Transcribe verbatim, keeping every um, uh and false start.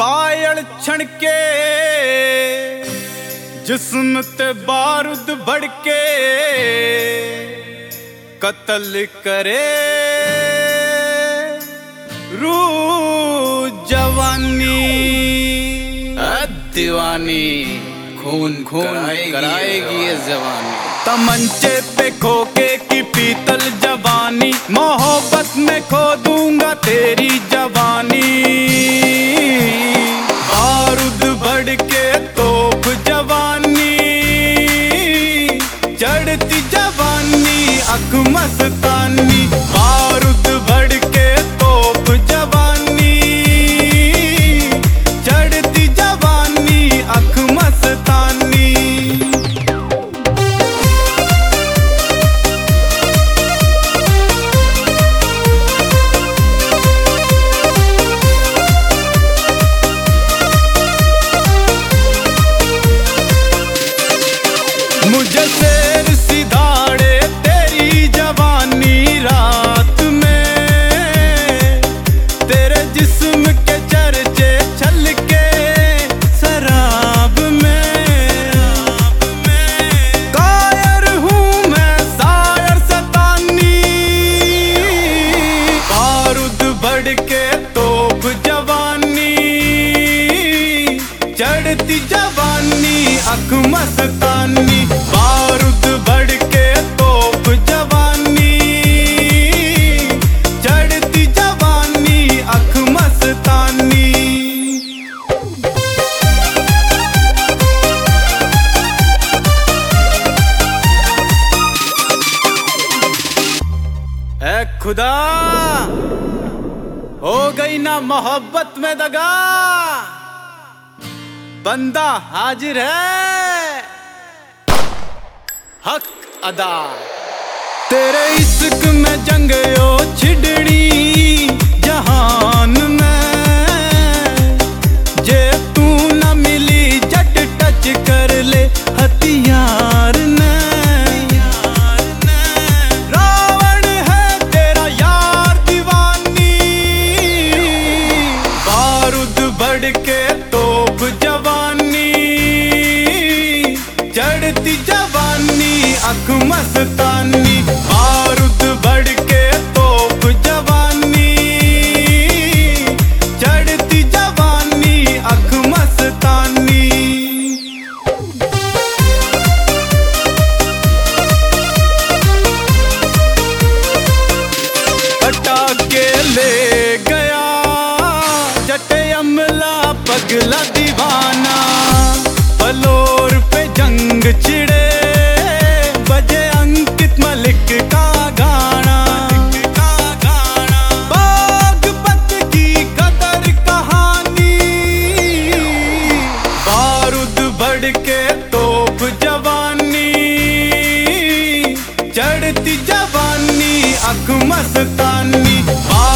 पायल छणके जिस्म ते बारूद भड़के कत्ल करे रू जवानी दीवानी खून खून कराएगी ये जवानी। तमंचे पे खोके की पीतल जवानी मोहब्बत में खो दूंगा तेरी जवानी। बारूद भड़के तोप जवानी चढ़ती जवानी अख मस्तानी। बारूद भड़के तोप जवानी चढ़ती जवानी अख मस्तानी। मुझे शेर सिधाड़े तेरी जवानी रात में तेरे जिस्म के चर्चे छलके शराब में। कायर हूँ मैं शायर सतानी बारूद भड़के तोप जवानी चढ़ती जवानी अख मस्तानी। बारूद भड़के तोप जवानी चढ़ती जवानी अख मस्तानी। ऐ खुदा हो गई ना मोहब्बत में दगा बंदा हाजिर है हक अदा। तेरे इश्क में जंग ओ छिड़नी जहान में जे तू न मिली जट टच कर ले हथियार ने। रावण है तेरा यार दीवानी बारूद भड़के तोप जवानी चढ़ती जवानी अख मस्तानी। बारूद भड़के तोप जवानी चढ़ती जवानी अख मस्तानी। हटा के ले गया जटे अमला पगला दीवाना। फलोर पे जंग छिड़े बजे अंकित मलिक का गाना। बागपत की कदर कहानी बारूद भड़के तोप जवानी चढ़ती जवानी अख मस्तानी।